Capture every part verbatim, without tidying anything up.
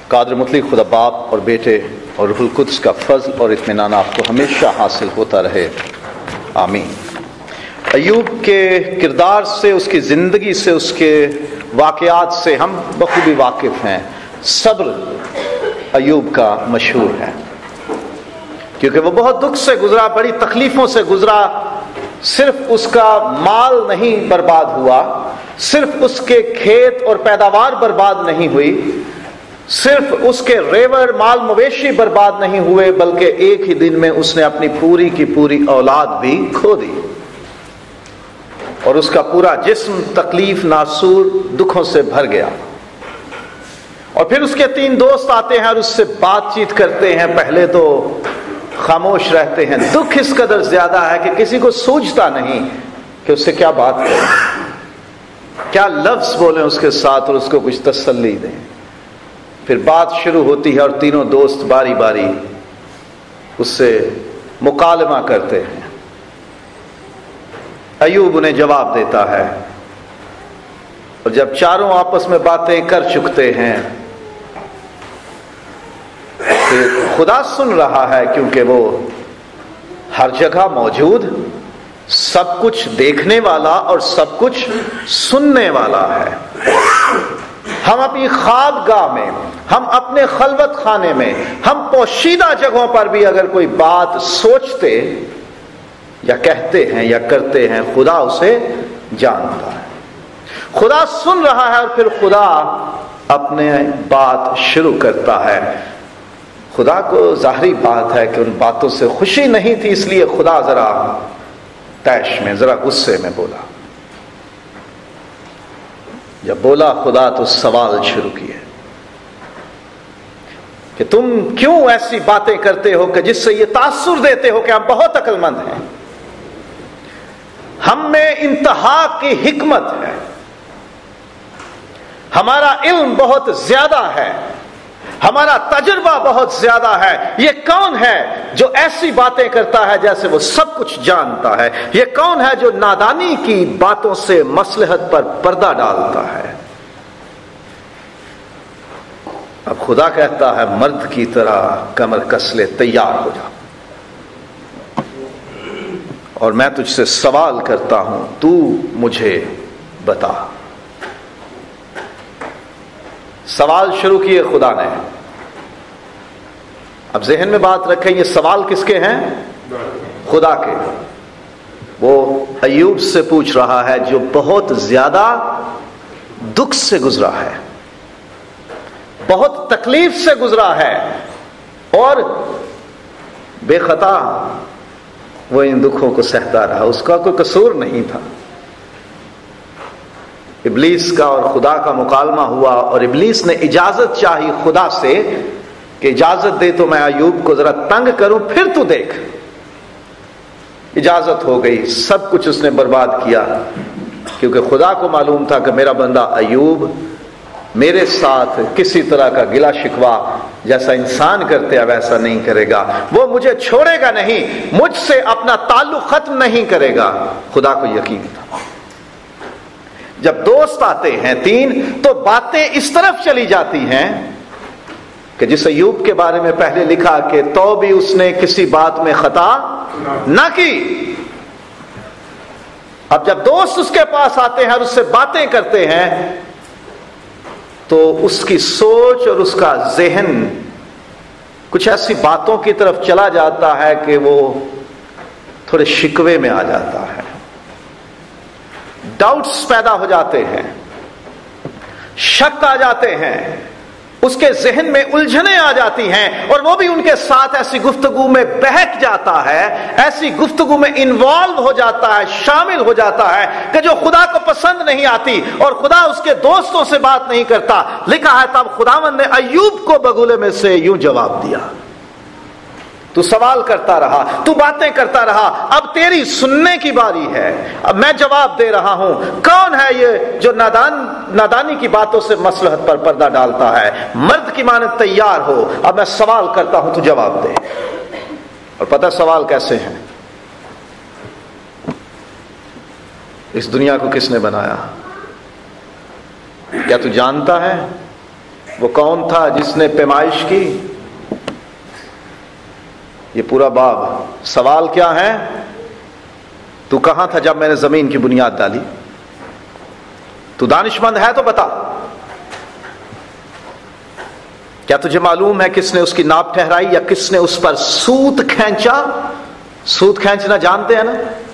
قادر مطلق خدا باپ اور بیٹے اور روح القدس کا فضل اور اطمینان آپ کو ہمیشہ حاصل ہوتا رہے، آمین۔ ایوب کے کردار سے، اس کی زندگی سے، اس کے واقعات سے ہم بخوبی واقف ہیں۔ صبر ایوب کا مشہور ہے، کیونکہ وہ بہت دکھ سے گزرا، بڑی تکلیفوں سے گزرا۔ صرف اس کا مال نہیں برباد ہوا، صرف اس کے کھیت اور پیداوار برباد نہیں ہوئی، صرف اس کے ریوڑ مال مویشی برباد نہیں ہوئے، بلکہ ایک ہی دن میں اس نے اپنی پوری کی پوری اولاد بھی کھو دی، اور اس کا پورا جسم تکلیف ناسور دکھوں سے بھر گیا۔ اور پھر اس کے تین دوست آتے ہیں اور اس سے بات چیت کرتے ہیں۔ پہلے تو خاموش رہتے ہیں، دکھ اس قدر زیادہ ہے کہ کسی کو سوچتا نہیں کہ اس سے کیا بات کریں، کیا لفظ بولیں اس کے ساتھ اور اس کو کچھ تسلی دیں۔ پھر بات شروع ہوتی ہے اور تینوں دوست باری باری اس سے مکالمہ کرتے ہیں۔ ایوب انہیں جواب دیتا ہے، اور جب چاروں آپس میں باتیں کر چکتے ہیں پھر خدا سن رہا ہے، کیونکہ وہ ہر جگہ موجود، سب کچھ دیکھنے والا اور سب کچھ سننے والا ہے۔ ہم اپنی خوابگاہ میں، ہم اپنے خلوت خانے میں، ہم پوشیدہ جگہوں پر بھی اگر کوئی بات سوچتے یا کہتے ہیں یا کرتے ہیں، خدا اسے جانتا ہے، خدا سن رہا ہے، اور پھر خدا اپنے بات شروع کرتا ہے۔ خدا کو ظاہری بات ہے کہ ان باتوں سے خوشی نہیں تھی، اس لیے خدا ذرا طیش میں، ذرا غصے میں بولا۔ جب بولا خدا تو سوال شروع کیے کہ تم کیوں ایسی باتیں کرتے ہو کہ جس سے یہ تاثر دیتے ہو کہ ہم بہت عقل مند ہیں، ہم میں انتہا کی حکمت ہے، ہمارا علم بہت زیادہ ہے، ہمارا تجربہ بہت زیادہ ہے۔ یہ کون ہے جو ایسی باتیں کرتا ہے جیسے وہ سب کچھ جانتا ہے؟ یہ کون ہے جو نادانی کی باتوں سے مصلحت پر پردہ ڈالتا ہے؟ اب خدا کہتا ہے مرد کی طرح کمر کس لے، تیار ہو جا، اور میں تجھ سے سوال کرتا ہوں، تو مجھے بتا۔ سوال شروع کیے خدا نے۔ اب ذہن میں بات رکھیں، یہ سوال کس کے ہیں؟ خدا کے۔ وہ ایوب سے پوچھ رہا ہے جو بہت زیادہ دکھ سے گزرا ہے، بہت تکلیف سے گزرا ہے، اور بے خطا وہ ان دکھوں کو سہتا رہا، اس کا کوئی قصور نہیں تھا۔ ابلیس کا اور خدا کا مکالمہ ہوا، اور ابلیس نے اجازت چاہی خدا سے کہ اجازت دے تو میں ایوب کو ذرا تنگ کروں، پھر تو دیکھ۔ اجازت ہو گئی، سب کچھ اس نے برباد کیا، کیونکہ خدا کو معلوم تھا کہ میرا بندہ ایوب میرے ساتھ کسی طرح کا گلا شکوہ جیسا انسان کرتے ہیں ویسا نہیں کرے گا، وہ مجھے چھوڑے گا نہیں، مجھ سے اپنا تعلق ختم نہیں کرے گا۔ خدا کو یقین تھا۔ جب دوست آتے ہیں تین تو باتیں اس طرف چلی جاتی ہیں کہ جس ایوب کے بارے میں پہلے لکھا کہ تو بھی اس نے کسی بات میں خطا نہ کی۔ اب جب دوست اس کے پاس آتے ہیں اور اس سے باتیں کرتے ہیں تو اس کی سوچ اور اس کا ذہن کچھ ایسی باتوں کی طرف چلا جاتا ہے کہ وہ تھوڑے شکوے میں آ جاتا ہے، ڈاؤٹس پیدا ہو جاتے ہیں، شک آ جاتے ہیں، اس کے ذہن میں الجھنیں آ جاتی ہیں، اور وہ بھی ان کے ساتھ ایسی گفتگو میں بہک جاتا ہے، ایسی گفتگو میں انوالو ہو جاتا ہے، شامل ہو جاتا ہے کہ جو خدا کو پسند نہیں آتی، اور خدا اس کے دوستوں سے بات نہیں کرتا۔ لکھا ہے تب خداوند نے ایوب کو بگولے میں سے یوں جواب دیا، تو سوال کرتا رہا، تو باتیں کرتا رہا، اب تیری سننے کی باری ہے، اب میں جواب دے رہا ہوں۔ کون ہے یہ جو نادان نادانی کی باتوں سے مصلحت پر پردہ ڈالتا ہے؟ مرد کی مانند تیار ہو، اب میں سوال کرتا ہوں، تو جواب دے۔ اور پتہ سوال کیسے ہیں؟ اس دنیا کو کس نے بنایا؟ کیا تو جانتا ہے وہ کون تھا جس نے پیمائش کی؟ یہ پورا باب سوال کیا ہے؟ تو کہاں تھا جب میں نے زمین کی بنیاد ڈالی؟ تو دانش مند ہے تو بتا، کیا تجھے معلوم ہے کس نے اس کی ناپ ٹھہرائی یا کس نے اس پر سوت کھینچا؟ سوت کھینچنا جانتے ہیں نا،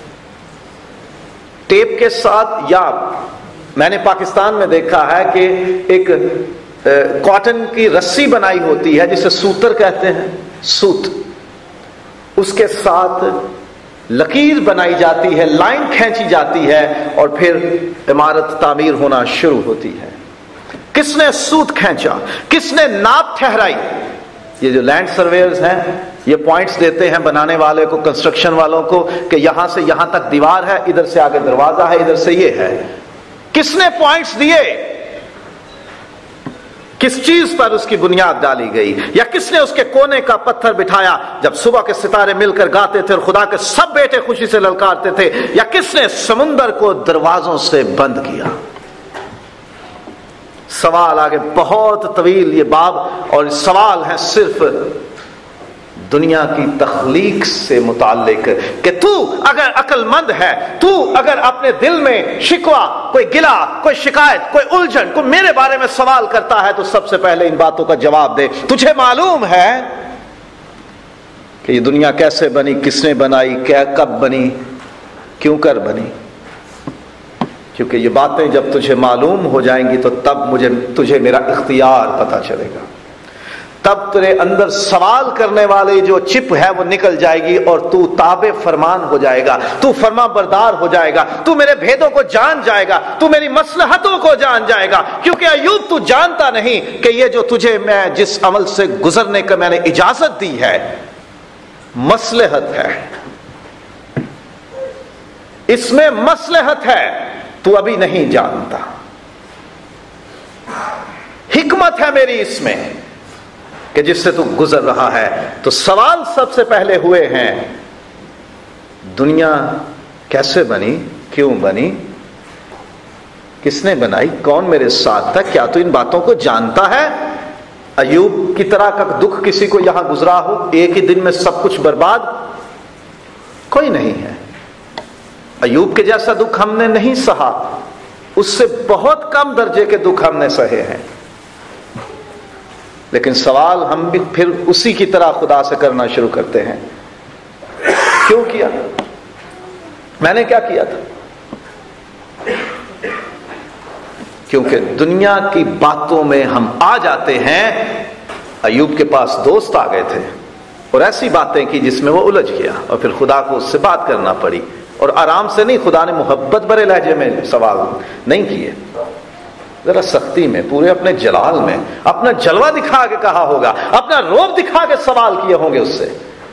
ٹیپ کے ساتھ، یا میں نے پاکستان میں دیکھا ہے کہ ایک کاٹن کی رسی بنائی ہوتی ہے جسے سوتر کہتے ہیں، سوت، اس کے ساتھ لکیر بنائی جاتی ہے، لائن کھینچی جاتی ہے اور پھر عمارت تعمیر ہونا شروع ہوتی ہے۔ کس نے سوت کھینچا؟ کس نے ناپ ٹھہرائی؟ یہ جو لینڈ سرویئرز ہیں یہ پوائنٹس دیتے ہیں بنانے والے کو، کنسٹرکشن والوں کو، کہ یہاں سے یہاں تک دیوار ہے، ادھر سے آگے دروازہ ہے، ادھر سے یہ ہے۔ کس نے پوائنٹس دیے؟ کس چیز پر اس کی بنیاد ڈالی گئی؟ یا کس نے اس کے کونے کا پتھر بٹھایا جب صبح کے ستارے مل کر گاتے تھے اور خدا کے سب بیٹے خوشی سے للکارتے تھے؟ یا کس نے سمندر کو دروازوں سے بند کیا؟ سوال آگے بہت طویل یہ باب، اور سوال ہے صرف دنیا کی تخلیق سے متعلق، کہ تو اگر عقل مند ہے، تو اگر اپنے دل میں شکوہ، کوئی گلا، کوئی شکایت، کوئی الجھن، کوئی میرے بارے میں سوال کرتا ہے، تو سب سے پہلے ان باتوں کا جواب دے۔ تجھے معلوم ہے کہ یہ دنیا کیسے بنی، کس نے بنائی، کیا کب بنی، کیوں کر بنی؟ کیونکہ یہ باتیں جب تجھے معلوم ہو جائیں گی تو تب مجھے تجھے میرا اختیار پتہ چلے گا، تب تیرے اندر سوال کرنے والے جو چپ ہے وہ نکل جائے گی اور تو تابع فرمان ہو جائے گا، تو فرما بردار ہو جائے گا، تو میرے بھیدوں کو جان جائے گا، تو میری مصلحتوں کو جان جائے گا۔ کیونکہ ایوب تو جانتا نہیں کہ یہ جو تجھے میں جس عمل سے گزرنے کا میں نے اجازت دی ہے مصلحت ہے، اس میں مصلحت ہے، تو ابھی نہیں جانتا۔ حکمت ہے میری اس میں کہ جس سے تو گزر رہا ہے۔ تو سوال سب سے پہلے ہوئے ہیں، دنیا کیسے بنی، کیوں بنی، کس نے بنائی، کون میرے ساتھ تھا، کیا تو ان باتوں کو جانتا ہے؟ ایوب کی طرح کا دکھ کسی کو یہاں گزرا ہو، ایک ہی دن میں سب کچھ برباد؟ کوئی نہیں ہے۔ ایوب کے جیسا دکھ ہم نے نہیں سہا، اس سے بہت کم درجے کے دکھ ہم نے سہے ہیں، لیکن سوال ہم بھی پھر اسی کی طرح خدا سے کرنا شروع کرتے ہیں، کیوں کیا، میں نے کیا کیا تھا؟ کیونکہ دنیا کی باتوں میں ہم آ جاتے ہیں۔ ایوب کے پاس دوست آ گئے تھے اور ایسی باتیں کی جس میں وہ الجھ گیا، اور پھر خدا کو اس سے بات کرنا پڑی، اور آرام سے نہیں، خدا نے محبت بھرے لہجے میں سوال نہیں کیے، ذرا سختی میں، پورے اپنے جلال میں، اپنا جلوہ دکھا کے کہا ہوگا، اپنا روب دکھا کے سوال کیے ہوں گے اس سے۔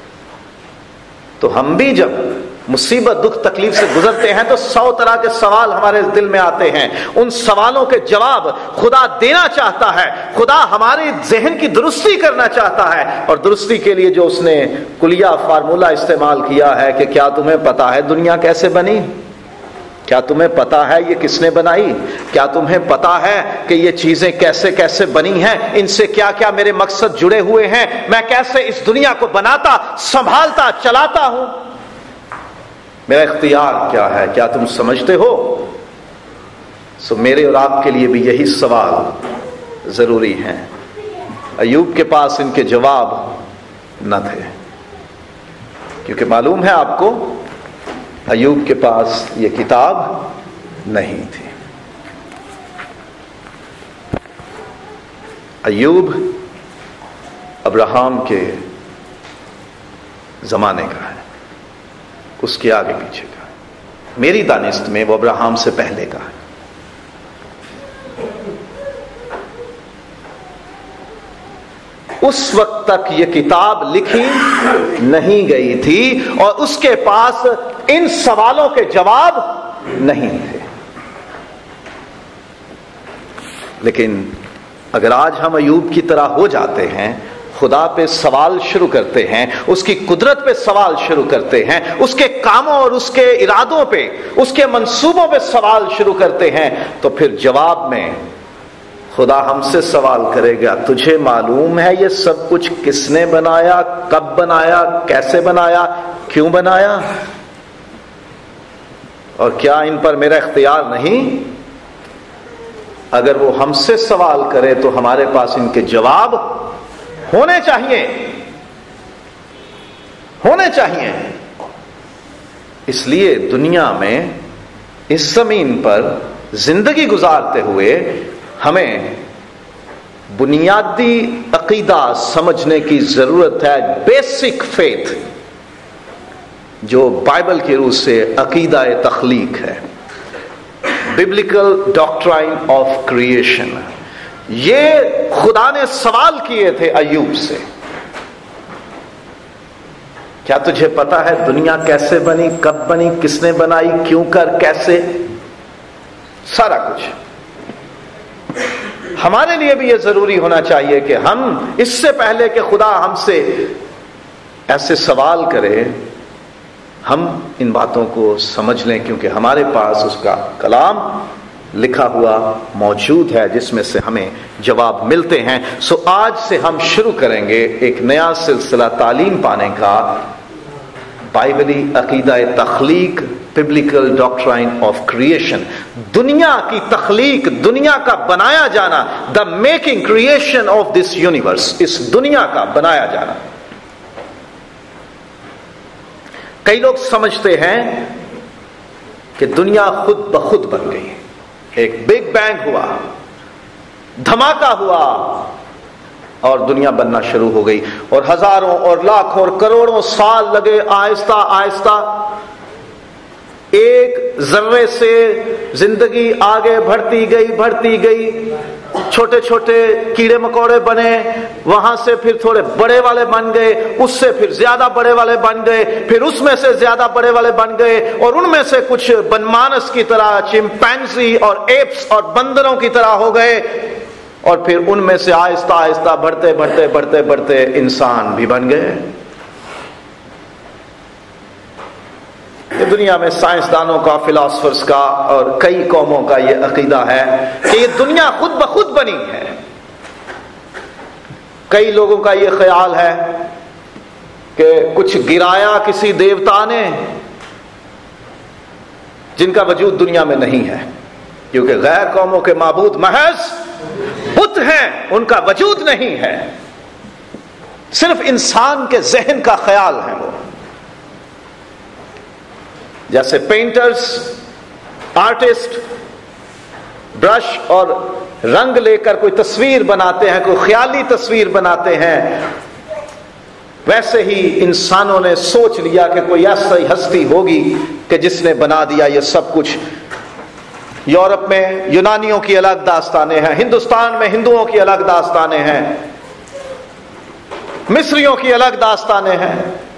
تو ہم بھی جب مصیبت، دکھ، تکلیف سے گزرتے ہیں تو سو طرح کے سوال ہمارے دل میں آتے ہیں، ان سوالوں کے جواب خدا دینا چاہتا ہے، خدا ہمارے ذہن کی درستی کرنا چاہتا ہے، اور درستی کے لیے جو اس نے کلیہ فارمولہ استعمال کیا ہے کہ کیا تمہیں پتا ہے دنیا کیسے بنی، کیا تمہیں پتا ہے یہ کس نے بنائی، کیا تمہیں پتا ہے کہ یہ چیزیں کیسے کیسے بنی ہیں، ان سے کیا کیا میرے مقصد جڑے ہوئے ہیں، میں کیسے اس دنیا کو بناتا، سنبھالتا، چلاتا ہوں، میرا اختیار کیا ہے، کیا تم سمجھتے ہو؟ سو میرے اور آپ کے لیے بھی یہی سوال ضروری ہیں۔ ایوب کے پاس ان کے جواب نہ تھے، کیونکہ معلوم ہے آپ کو ایوب کے پاس یہ کتاب نہیں تھی۔ ایوب ابراہم کے زمانے کا ہے، اس کے آگے پیچھے کا، میری دانست میں وہ ابراہم سے پہلے کا ہے۔ اس وقت تک یہ کتاب لکھی نہیں گئی تھی اور اس کے پاس ان سوالوں کے جواب نہیں تھے۔ لیکن اگر آج ہم ایوب کی طرح ہو جاتے ہیں، خدا پہ سوال شروع کرتے ہیں، اس کی قدرت پہ سوال شروع کرتے ہیں، اس کے کاموں اور اس کے ارادوں پہ، اس کے منصوبوں پہ سوال شروع کرتے ہیں، تو پھر جواب میں خدا ہم سے سوال کرے گا تجھے معلوم ہے یہ سب کچھ کس نے بنایا، کب بنایا، کیسے بنایا، کیوں بنایا، اور کیا ان پر میرا اختیار نہیں؟ اگر وہ ہم سے سوال کرے تو ہمارے پاس ان کے جواب ہونے چاہیے ہونے چاہیے اس لیے دنیا میں اس زمین پر زندگی گزارتے ہوئے ہمیں بنیادی عقیدہ سمجھنے کی ضرورت ہے، بیسک فیتھ، جو بائبل کی روح سے عقیدہ تخلیق ہے، ببلیکل ڈاکٹرائن آف کریشن۔ یہ خدا نے سوال کیے تھے ایوب سے، کیا تجھے پتا ہے دنیا کیسے بنی، کب بنی، کس نے بنائی، کیوں کر، کیسے، سارا کچھ۔ ہمارے لیے بھی یہ ضروری ہونا چاہیے کہ ہم اس سے پہلے کہ خدا ہم سے ایسے سوال کرے ہم ان باتوں کو سمجھ لیں، کیونکہ ہمارے پاس اس کا کلام لکھا ہوا موجود ہے جس میں سے ہمیں جواب ملتے ہیں۔ سو آج سے ہم شروع کریں گے ایک نیا سلسلہ تعلیم پانے کا، بائبلی عقیدہ تخلیق، ببلیکل ڈاکٹرائن آف کریشن، دنیا کی تخلیق، دنیا کا بنایا جانا، the making creation of this universe, اس دنیا کا بنایا جانا۔ کئی لوگ سمجھتے ہیں کہ دنیا خود بخود بن گئی، ایک بگ بینگ ہوا، دھماکہ ہوا اور دنیا بننا شروع ہو گئی، اور ہزاروں اور لاکھوں اور کروڑوں سال لگے، آہستہ آہستہ ایک ذرے سے زندگی آگے بڑھتی گئی بڑھتی گئی، چھوٹے چھوٹے کیڑے مکوڑے بنے، وہاں سے پھر تھوڑے بڑے والے بن گئے، اس سے پھر زیادہ بڑے والے بن گئے، پھر اس میں سے زیادہ بڑے والے بن گئے، اور ان میں سے کچھ بنمانس کی طرح، چمپینزی اور ایپس اور بندروں کی طرح ہو گئے، اور پھر ان میں سے آہستہ آہستہ بڑھتے بڑھتے بڑھتے بڑھتے انسان بھی بن گئے۔ یہ دنیا میں سائنسدانوں کا، فلاسفرز کا اور کئی قوموں کا یہ عقیدہ ہے کہ یہ دنیا خود بخود بنی ہے۔ کئی لوگوں کا یہ خیال ہے کہ کچھ گرایا کسی دیوتا نے جن کا وجود دنیا میں نہیں ہے، کیونکہ غیر قوموں کے معبود محض بت ہیں، ان کا وجود نہیں ہے، صرف انسان کے ذہن کا خیال ہے وہ۔ جیسے پینٹرز، آرٹسٹ برش اور رنگ لے کر کوئی تصویر بناتے ہیں، کوئی خیالی تصویر بناتے ہیں، ویسے ہی انسانوں نے سوچ لیا کہ کوئی ایسی ہستی ہوگی کہ جس نے بنا دیا یہ سب کچھ۔ یورپ میں یونانیوں کی الگ داستانیں ہیں، ہندوستان میں ہندوؤں کی الگ داستانیں ہیں، مصریوں کی الگ داستانیں ہیں،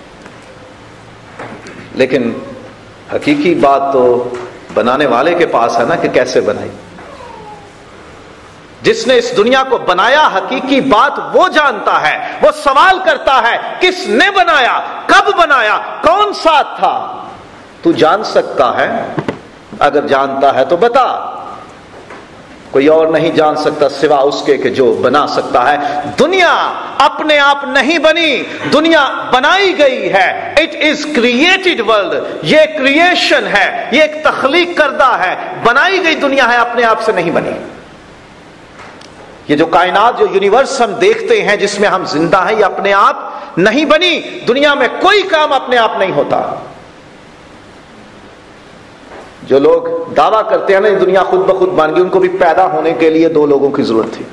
لیکن حقیقی بات تو بنانے والے کے پاس ہے نا کہ کیسے بنائی۔ جس نے اس دنیا کو بنایا حقیقی بات وہ جانتا ہے، وہ سوال کرتا ہے کس نے بنایا، کب بنایا، کون ساتھ تھا۔ تو جان سکتا ہے؟ اگر جانتا ہے تو بتا۔ کوئی اور نہیں جان سکتا سوا اس کے کہ جو بنا سکتا ہے۔ دنیا اپنے آپ نہیں بنی، دنیا بنائی گئی ہے۔ اٹ از کریٹڈ ورلڈ، یہ کریشن ہے، یہ ایک تخلیق کردہ ہے، بنائی گئی دنیا ہے، اپنے آپ سے نہیں بنی۔ یہ جو کائنات، جو یونیورس ہم دیکھتے ہیں جس میں ہم زندہ ہیں، یہ اپنے آپ نہیں بنی۔ دنیا میں کوئی کام اپنے آپ نہیں ہوتا۔ جو لوگ دعویٰ کرتے ہیں نا دنیا خود بخود بن گئی، ان کو بھی پیدا ہونے کے لیے دو لوگوں کی ضرورت تھی۔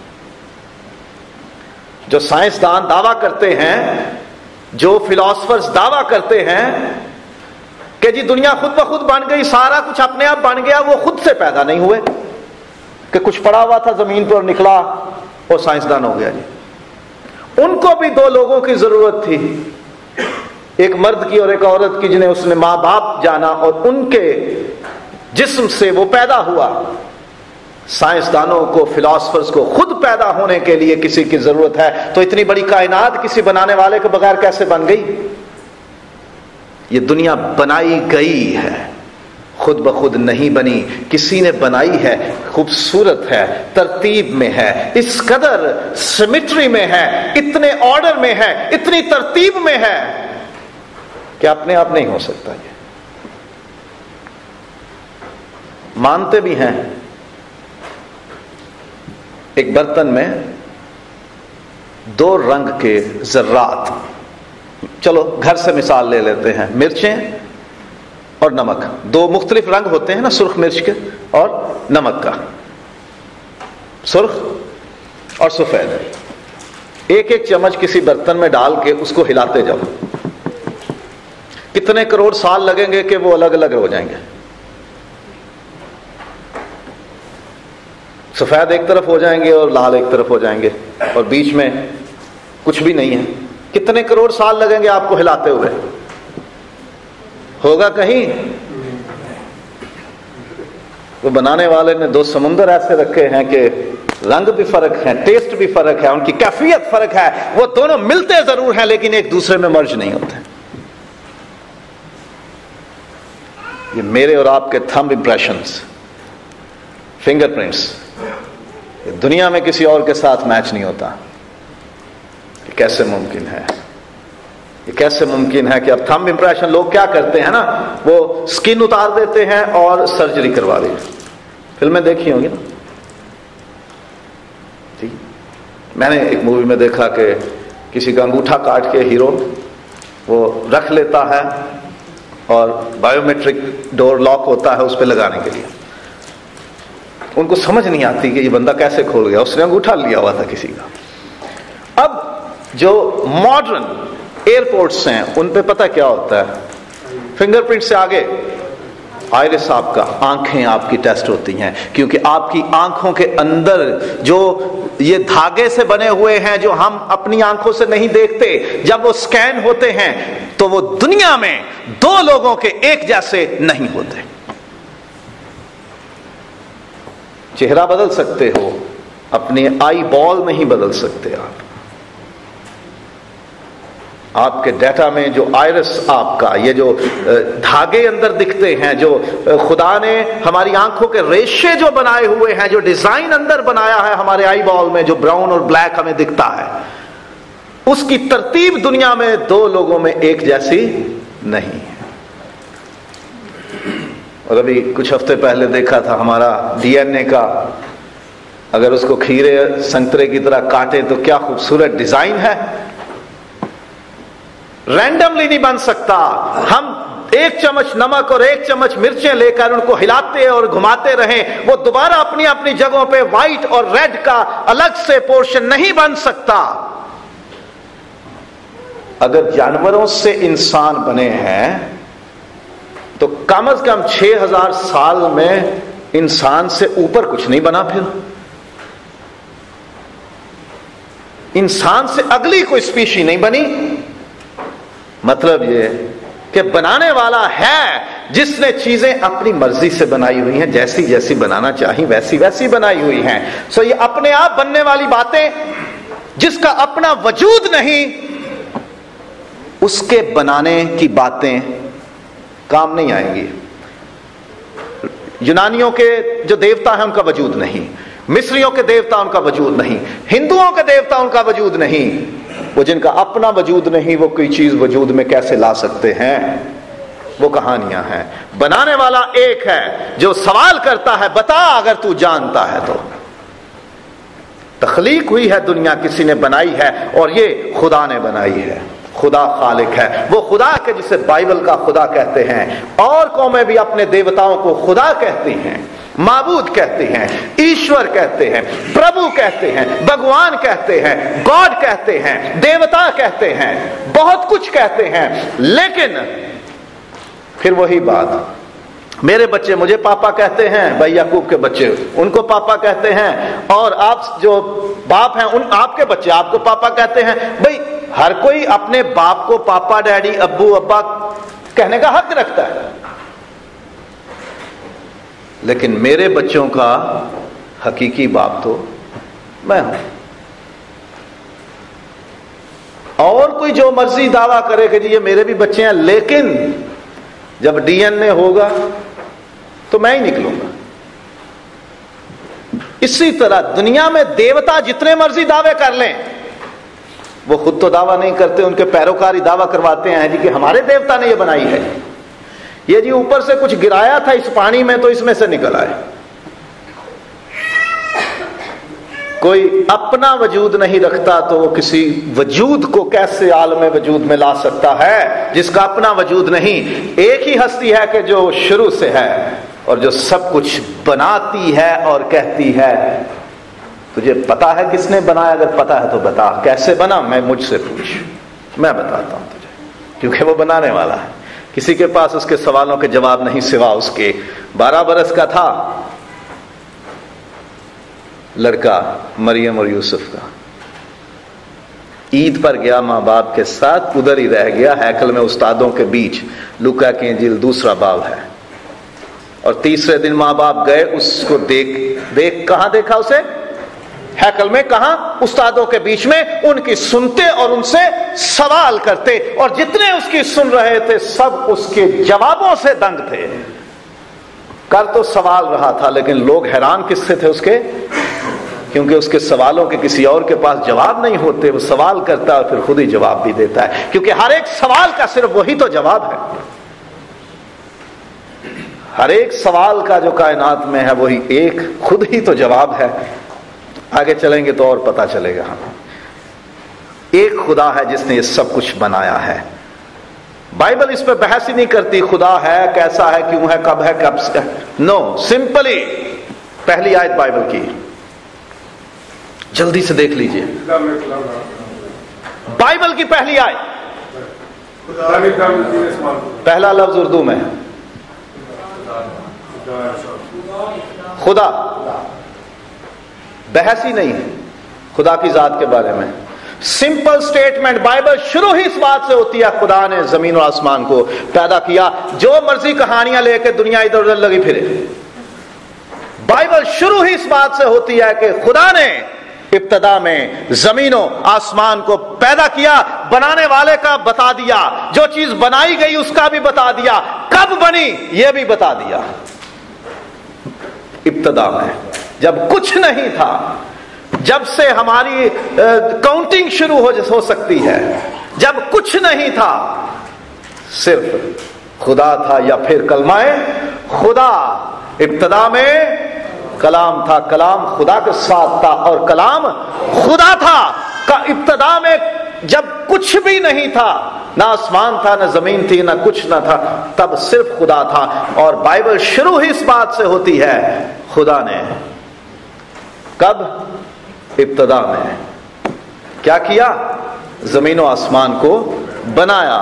جو سائنسدان دعویٰ کرتے ہیں، جو فلاسفرز دعویٰ کرتے ہیں کہ جی دنیا خود بخود بن گئی، سارا کچھ اپنے آپ بن گیا، وہ خود سے پیدا نہیں ہوئے کہ کچھ پڑا ہوا تھا زمین پر اور نکلا اور سائنسدان ہو گیا جی۔ ان کو بھی دو لوگوں کی ضرورت تھی، ایک مرد کی اور ایک عورت کی، جنہیں اس نے ماں باپ جانا اور ان کے جسم سے وہ پیدا ہوا۔ سائنسدانوں کو، فلاسفرز کو خود پیدا ہونے کے لیے کسی کی ضرورت ہے، تو اتنی بڑی کائنات کسی بنانے والے کے بغیر کیسے بن گئی؟ یہ دنیا بنائی گئی ہے، خود بخود نہیں بنی، کسی نے بنائی ہے، خوبصورت ہے، ترتیب میں ہے، اس قدر سیمیٹری میں ہے، اتنے آرڈر میں ہے، اتنی ترتیب میں ہے کہ اپنے آپ نہیں ہو سکتا۔ یہ مانتے بھی ہیں ایک برتن میں دو رنگ کے ذرات، چلو گھر سے مثال لے لیتے ہیں، مرچیں اور نمک، دو مختلف رنگ ہوتے ہیں نا، سرخ مرچ کے اور نمک کا، سرخ اور سفید۔ ایک ایک چمچ کسی برتن میں ڈال کے اس کو ہلاتے جاؤ، کتنے کروڑ سال لگیں گے کہ وہ الگ الگ ہو جائیں گے۔ سفید ایک طرف ہو جائیں گے اور لال ایک طرف ہو جائیں گے، اور بیچ میں کچھ بھی نہیں ہے۔ کتنے کروڑ سال لگیں گے آپ کو ہلاتے ہوئے؟ ہوگا کہیں؟ وہ بنانے والے نے دو سمندر ایسے رکھے ہیں کہ رنگ بھی فرق ہے، ٹیسٹ بھی فرق ہے، ان کی کیفیت فرق ہے، وہ دونوں ملتے ضرور ہیں لیکن ایک دوسرے میں مرج نہیں ہوتے۔ یہ میرے اور آپ کے تھمب امپریشنز، فنگر پرنٹس، دنیا میں کسی اور کے ساتھ میچ نہیں ہوتا۔ یہ کیسے ممکن ہے؟ یہ کیسے ممکن ہے کہ اب تھمب امپریشن لوگ کیا کرتے ہیں نا، وہ سکن اتار دیتے ہیں اور سرجری کروا دی۔ فلمیں دیکھی ہوں گی نا، ٹھیک؟ میں نے ایک مووی میں دیکھا کہ کسی کا انگوٹھا کاٹ کے ہیرو وہ رکھ لیتا ہے اور بایو میٹرک ڈور لاک ہوتا ہے اس پہ لگانے کے لیے۔ ان کو سمجھ نہیں آتی کہ یہ بندہ کیسے کھول گیا، اس نے انگوٹھا لیا ہوا تھا کسی کا۔ اب جو ماڈرن ایئرپورٹس ہیں ان پہ پتہ کیا ہوتا ہے؟ فنگر پرنٹ سے آگے آئرس آپ کا، آنکھیں آپ کی ٹیسٹ ہوتی ہیں، کیونکہ آپ کی آنکھوں کے اندر جو یہ دھاگے سے بنے ہوئے ہیں جو ہم اپنی آنکھوں سے نہیں دیکھتے، جب وہ سکین ہوتے ہیں تو وہ دنیا میں دو لوگوں کے ایک جیسے نہیں ہوتے۔ چہرہ بدل سکتے ہو، اپنے آئی بال نہیں بدل سکتے آپ۔ آپ کے ڈیٹا میں جو آئرس آپ کا، یہ جو دھاگے اندر دکھتے ہیں، جو خدا نے ہماری آنکھوں کے ریشے جو بنائے ہوئے ہیں، جو ڈیزائن اندر بنایا ہے ہمارے آئی بال میں، جو براؤن اور بلیک ہمیں دکھتا ہے، اس کی ترتیب دنیا میں دو لوگوں میں ایک جیسی نہیں ہے۔ اور ابھی کچھ ہفتے پہلے دیکھا تھا ہمارا ڈی این اے کا، اگر اس کو کھیرے سنترے کی طرح کاٹے تو کیا خوبصورت ڈیزائن ہے۔ رینڈملی نہیں بن سکتا۔ ہم ایک چمچ نمک اور ایک چمچ مرچیں لے کر ان کو ہلاتے اور گھماتے رہیں، وہ دوبارہ اپنی اپنی جگہوں پہ وائٹ اور ریڈ کا الگ سے پورشن نہیں بن سکتا۔ اگر جانوروں سے انسان بنے ہیں تو کم از کم چھ ہزار سال میں انسان سے اوپر کچھ نہیں بنا، پھر انسان سے اگلی کوئی اسپیشی نہیں بنی۔ مطلب یہ کہ بنانے والا ہے جس نے چیزیں اپنی مرضی سے بنائی ہوئی ہیں، جیسی جیسی بنانا چاہی ویسی ویسی بنائی ہوئی ہیں۔ سو یہ اپنے آپ بننے والی باتیں، جس کا اپنا وجود نہیں، اس کے بنانے کی باتیں کام نہیں آئیں گی۔ یونانیوں کے جو دیوتا ہیں ان کا وجود نہیں، مصریوں کے دیوتا ان کا وجود نہیں، ہندوؤں کے دیوتا ان کا وجود نہیں۔ وہ جن کا اپنا وجود نہیں، وہ کوئی چیز وجود میں کیسے لا سکتے ہیں؟ وہ کہانیاں ہیں۔ بنانے والا ایک ہے جو سوال کرتا ہے، بتا اگر تو جانتا ہے تو۔ تخلیق ہوئی ہے دنیا، کسی نے بنائی ہے، اور یہ خدا نے بنائی ہے۔ خدا خالق ہے، وہ خدا کے جسے بائبل کا خدا کہتے ہیں۔ اور قومیں بھی اپنے دیوتاؤں کو خدا کہتی ہیں، معبود کہتے ہیں، ایشور کہتے ہیں، پربھو کہتے ہیں، بھگوان کہتے ہیں، گاڈ کہتے ہیں، دیوتا کہتے ہیں، بہت کچھ کہتے ہیں۔ لیکن پھر وہی بات، میرے بچے مجھے پاپا کہتے ہیں، بھائی یعقوب کے بچے ان کو پاپا کہتے ہیں، اور آپ جو باپ ہیں ان آپ کے بچے آپ کو پاپا کہتے ہیں۔ بھائی ہر کوئی اپنے باپ کو پاپا، ڈیڈی، ابو، ابا کہنے کا حق رکھتا ہے، لیکن میرے بچوں کا حقیقی باپ تو میں ہوں۔ اور کوئی جو مرضی دعویٰ کرے کہ جی یہ میرے بھی بچے ہیں، لیکن جب ڈی این اے ہوگا تو میں ہی نکلوں گا. اسی طرح دنیا میں دیوتا جتنے مرضی دعوے کر لیں، وہ خود تو دعویٰ نہیں کرتے، ان کے پیروکاری دعویٰ کرواتے ہیں جی کہ ہمارے دیوتا نے یہ بنائی ہے، یہ جی اوپر سے کچھ گرایا تھا اس پانی میں تو اس میں سے نکل آئے. کوئی اپنا وجود نہیں رکھتا تو وہ کسی وجود کو کیسے عالم وجود میں لا سکتا ہے جس کا اپنا وجود نہیں؟ ایک ہی ہستی ہے کہ جو شروع سے ہے اور جو سب کچھ بناتی ہے اور کہتی ہے. تجھے پتا ہے کس نے بنایا؟ اگر پتا ہے تو بتا کیسے بنا. میں مجھ سے پوچھ، میں بتاتا ہوں تجھے، کیونکہ وہ بنانے والا ہے. کسی کے پاس اس کے سوالوں کے جواب نہیں سوا اس کے. بارہ برس کا تھا لڑکا مریم اور یوسف کا، عید پر گیا ماں باپ کے ساتھ، ادھر ہی رہ گیا ہیکل میں استادوں کے بیچ. لوکا کی انجیل دوسرا باب ہے. اور تیسرے دن ماں باپ گئے اس کو دیکھ دیکھ کہاں دیکھا اسے؟ ہیکل میں. کہاں؟ استادوں کے بیچ میں. ان کی سنتے اور ان سے سوال کرتے، اور جتنے اس کی سن رہے تھے سب اس کے جوابوں سے دنگ تھے. کر تو سوال رہا تھا لیکن لوگ حیران کس سے تھے؟ اس کے، کیونکہ اس کے سوالوں کے کسی اور کے پاس جواب نہیں ہوتے. وہ سوال کرتا ہے اور پھر خود ہی جواب بھی دیتا ہے، کیونکہ ہر ایک سوال کا صرف وہی تو جواب ہے. ہر ایک سوال کا جو کائنات میں ہے وہی ایک خود ہی تو جواب ہے. آگے چلیں گے تو اور پتہ چلے گا. ہم ایک خدا ہے جس نے یہ سب کچھ بنایا ہے. بائبل اس پہ بحث ہی نہیں کرتی خدا ہے، کیسا ہے، کیوں ہے، کب ہے، کب سے. نو، سمپلی پہلی آیت بائبل کی جلدی سے دیکھ لیجئے. بائبل کی پہلی آیت، پہلا لفظ اردو میں خدا. بحث ہی نہیں ہے خدا کی ذات کے بارے میں. Simple statement. بائبل شروع ہی اس بات سے ہوتی ہے خدا نے زمین و آسمان کو پیدا کیا. جو مرضی کہانیاں لے کے دنیا ادھر ادھر لگی پھرے، بائبل شروع ہی اس بات سے ہوتی ہے کہ خدا نے ابتدا میں زمین و آسمان کو پیدا کیا. بنانے والے کا بتا دیا، جو چیز بنائی گئی اس کا بھی بتا دیا، کب بنی یہ بھی بتا دیا. ابتدا میں جب کچھ نہیں تھا، جب سے ہماری کاؤنٹنگ شروع ہو سکتی ہے، جب کچھ نہیں تھا صرف خدا تھا. یا پھر کلمہ خدا. ابتدا میں کلام تھا، کلام خدا کے ساتھ تھا اور کلام خدا تھا. ابتدا میں جب کچھ بھی نہیں تھا، نہ آسمان تھا، نہ زمین تھی، نہ کچھ نہ تھا، تب صرف خدا تھا. اور بائبل شروع ہی اس بات سے ہوتی ہے خدا نے کب؟ ابتدا میں کیا کیا؟ زمین و آسمان کو بنایا.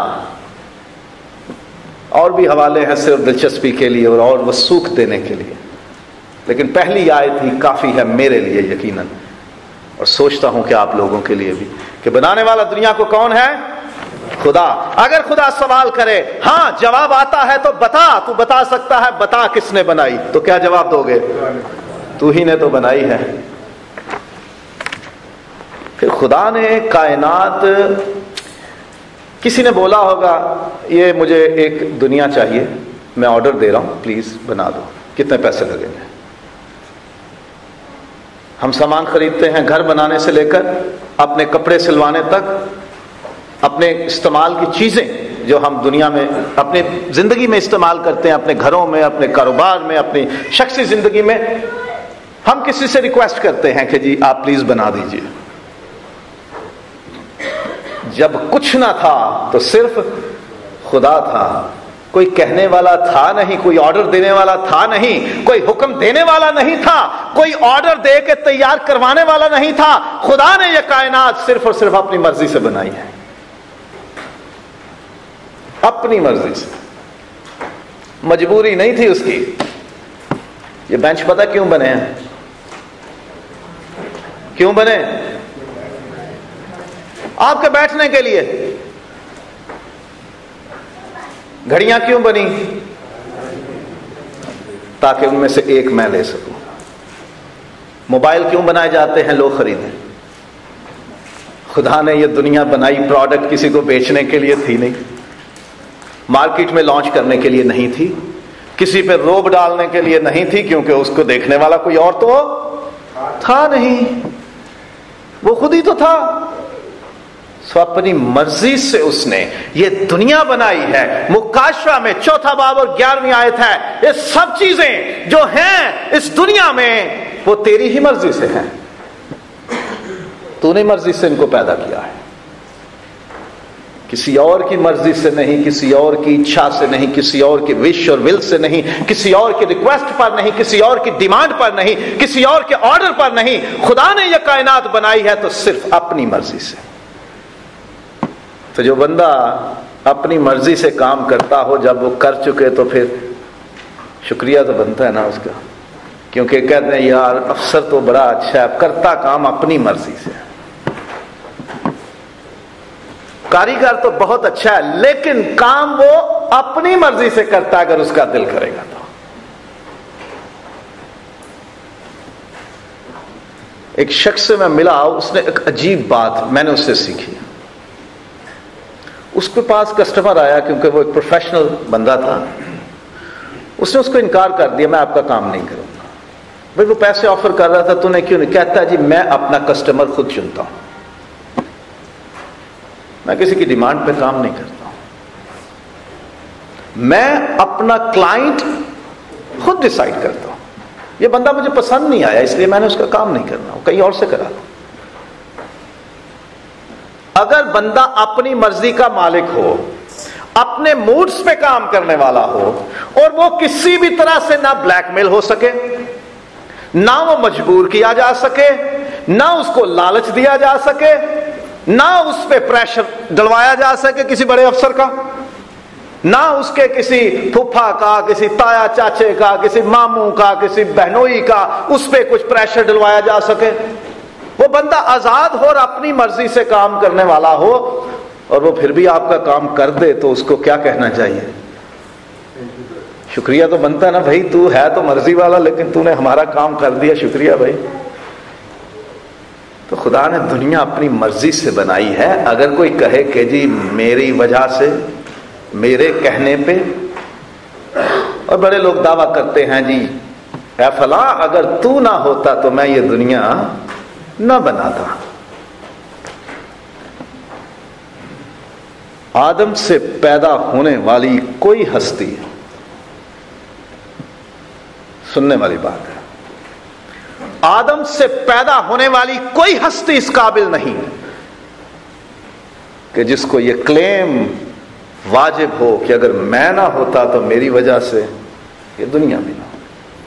اور بھی حوالے ہیں صرف دلچسپی کے لیے اور اور وثوق دینے کے لیے، لیکن پہلی آیت ہی کافی ہے میرے لیے یقیناً، اور سوچتا ہوں کہ آپ لوگوں کے لیے بھی، کہ بنانے والا دنیا کو کون ہے؟ خدا. اگر خدا سوال کرے، ہاں جواب آتا ہے تو بتا، تو بتا سکتا ہے، بتا کس نے بنائی، تو کیا جواب دو گے؟ تو ہی نے تو بنائی ہے. پھر خدا نے کائنات، کسی نے بولا ہوگا یہ مجھے ایک دنیا چاہیے، میں آرڈر دے رہا ہوں پلیز بنا دو، کتنے پیسے لگیں گے؟ ہم سامان خریدتے ہیں گھر بنانے سے لے کر اپنے کپڑے سلوانے تک، اپنے استعمال کی چیزیں جو ہم دنیا میں اپنی زندگی میں استعمال کرتے ہیں، اپنے گھروں میں، اپنے کاروبار میں، اپنی شخصی زندگی میں، ہم کسی سے ریکویسٹ کرتے ہیں کہ جی آپ پلیز بنا دیجئے. جب کچھ نہ تھا تو صرف خدا تھا. کوئی کہنے والا تھا نہیں، کوئی آرڈر دینے والا تھا نہیں، کوئی حکم دینے والا نہیں تھا، کوئی آرڈر دے کے تیار کروانے والا نہیں تھا. خدا نے یہ کائنات صرف اور صرف اپنی مرضی سے بنائی ہے، اپنی مرضی سے. مجبوری نہیں تھی اس کی. یہ بینچ پتہ کیوں بنے ہیں؟ کیوں بنے؟ آپ کے بیٹھنے کے لیے. گھڑیاں کیوں بنی؟ تاکہ ان میں سے ایک میں لے سکوں. موبائل کیوں بنائے جاتے ہیں؟ لوگ خریدیں. خدا نے یہ دنیا بنائی پروڈکٹ کسی کو بیچنے کے لیے تھی نہیں، مارکیٹ میں لانچ کرنے کے لیے نہیں تھی. کسی پہ روب ڈالنے کے لیے نہیں تھی، کیونکہ اس کو دیکھنے والا کوئی اور تو تھا نہیں، وہ خود ہی تو تھا۔ سو اپنی مرضی سے اس نے یہ دنیا بنائی ہے۔ مکاشفہ میں چوتھا باب اور گیارہویں آیت ہے، یہ سب چیزیں جو ہیں اس دنیا میں وہ تیری ہی مرضی سے ہیں، تو نے مرضی سے ان کو پیدا کیا ہے، کسی اور کی مرضی سے نہیں، کسی اور کی اچھا سے نہیں، کسی اور کی وش اور ول سے نہیں، کسی اور کی ریکویسٹ پر نہیں، کسی اور کی ڈیمانڈ پر نہیں، کسی اور کے آرڈر پر نہیں۔ خدا نے یہ کائنات بنائی ہے تو صرف اپنی مرضی سے۔ تو جو بندہ اپنی مرضی سے کام کرتا ہو، جب وہ کر چکے تو پھر شکریہ تو بنتا ہے نا اس کا، کیونکہ کہتے ہیں یار افسر تو بڑا اچھا ہے، کرتا کام اپنی مرضی سے، کاریگر تو بہت اچھا ہے لیکن کام وہ اپنی مرضی سے کرتا ہے اگر اس کا دل کرے گا تو۔ ایک شخص سے میں ملا، اس نے ایک عجیب بات میں نے اس سے سیکھی۔ اس کے پاس کسٹمر آیا، کیونکہ وہ ایک پروفیشنل بندہ تھا، اس نے اس کو انکار کر دیا، میں آپ کا کام نہیں کروں گا۔ بھائی وہ پیسے آفر کر رہا تھا، تو نے کیوں نہیں؟ کہتا ہے جی میں اپنا کسٹمر خود چنتا ہوں، میں کسی کی ڈیمانڈ پہ کام نہیں کرتا ہوں، میں اپنا کلائنٹ خود ڈیسائیڈ کرتا ہوں۔ یہ بندہ مجھے پسند نہیں آیا، اس لیے میں نے اس کا کام نہیں کرنا، وہ کہیں اور سے کرا دوں۔ اگر بندہ اپنی مرضی کا مالک ہو، اپنے موڈز پہ کام کرنے والا ہو، اور وہ کسی بھی طرح سے نہ بلیک میل ہو سکے، نہ وہ مجبور کیا جا سکے، نہ اس کو لالچ دیا جا سکے، نہ اس پہ پریشر ڈلوایا جا سکے کسی بڑے افسر کا، نہ اس کے کسی پھپھا کا، کسی تایا چاچے کا، کسی ماموں کا، کسی بہنوئی کا اس پہ کچھ پریشر ڈلوایا جا سکے، وہ بندہ آزاد ہو اور اپنی مرضی سے کام کرنے والا ہو، اور وہ پھر بھی آپ کا کام کر دے تو اس کو کیا کہنا چاہیے؟ شکریہ تو بنتا ہے نا، بھائی تو ہے تو مرضی والا لیکن تو نے ہمارا کام کر دیا، شکریہ بھائی۔ تو خدا نے دنیا اپنی مرضی سے بنائی ہے۔ اگر کوئی کہے کہ جی میری وجہ سے، میرے کہنے پہ، اور بڑے لوگ دعویٰ کرتے ہیں جی اے فلاں اگر تو نہ ہوتا تو میں یہ دنیا نہ بناتا۔ آدم سے پیدا ہونے والی کوئی ہستی، سننے والی بات ہے، آدم سے پیدا ہونے والی کوئی ہستی اس قابل نہیں کہ جس کو یہ کلیم واجب ہو کہ اگر میں نہ ہوتا تو میری وجہ سے یہ دنیا بھی نہ ہو۔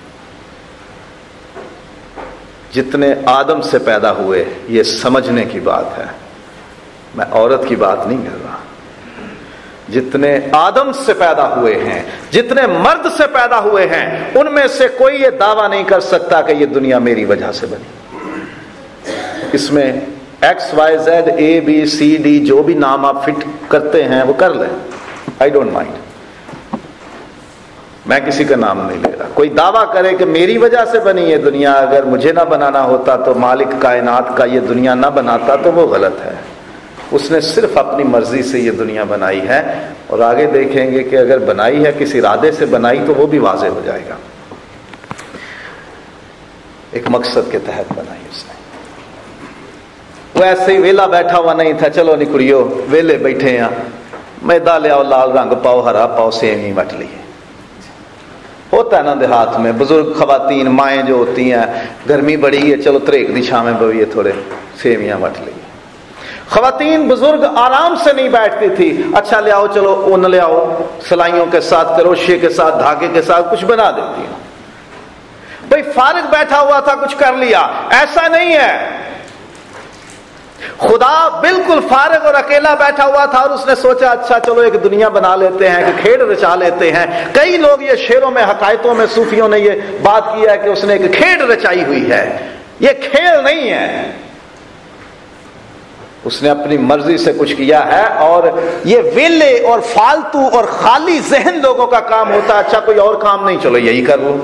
جتنے آدم سے پیدا ہوئے یہ سمجھنے کی بات ہے، میں عورت کی بات نہیں کر رہا، جتنے آدم سے پیدا ہوئے ہیں، جتنے مرد سے پیدا ہوئے ہیں، ان میں سے کوئی یہ دعویٰ نہیں کر سکتا کہ یہ دنیا میری وجہ سے بنی۔ اس میں X Y Z A B C D جو بھی نام آپ فٹ کرتے ہیں وہ کر لیں، آئی ڈونٹ مائنڈ، میں کسی کا نام نہیں لے رہا۔ کوئی دعویٰ کرے کہ میری وجہ سے بنی یہ دنیا، اگر مجھے نہ بنانا ہوتا تو مالک کائنات کا یہ دنیا نہ بناتا، تو وہ غلط ہے۔ اس نے صرف اپنی مرضی سے یہ دنیا بنائی ہے، اور آگے دیکھیں گے کہ اگر بنائی ہے کسی ارادے سے بنائی تو وہ بھی واضح ہو جائے گا۔ ایک مقصد کے تحت بنائی اس نے، وہ ایسے ہی ویلا بیٹھا ہوا نہیں تھا، چلو نکڑیو ویلے بیٹھے ہیں، میدا لیاؤ، لال رنگ پاؤ، ہرا پاؤ، سیویں وٹ لی۔ ہوتا ہے نا دیہات میں، بزرگ خواتین مائیں جو ہوتی ہیں، گرمی بڑی ہے چلو تریک دی چھاں میں بوئیے، تھوڑے سیویاں وٹ لی۔ خواتین بزرگ آرام سے نہیں بیٹھتی تھی، اچھا لے آؤ، چلو اون لے آؤ، سلائیوں کے ساتھ، کروشیے کے ساتھ، دھاگے کے ساتھ کچھ بنا دیتی ہیں۔ بھئی فارغ بیٹھا ہوا تھا، کچھ کر لیا، ایسا نہیں ہے۔ خدا بالکل فارغ اور اکیلا بیٹھا ہوا تھا، اور اس نے سوچا اچھا چلو ایک دنیا بنا لیتے ہیں، کہ کھیل رچا لیتے ہیں۔ کئی لوگ یہ شعروں میں، حکایتوں میں صوفیوں نے یہ بات کیا ہے کہ اس نے ایک کھیل رچائی ہوئی ہے، یہ کھیل نہیں ہے، اس نے اپنی مرضی سے کچھ کیا ہے۔ اور یہ ویلے اور فالتو اور خالی ذہن لوگوں کا کام ہوتا ہے، اچھا کوئی اور کام نہیں، چلو یہی کر لو۔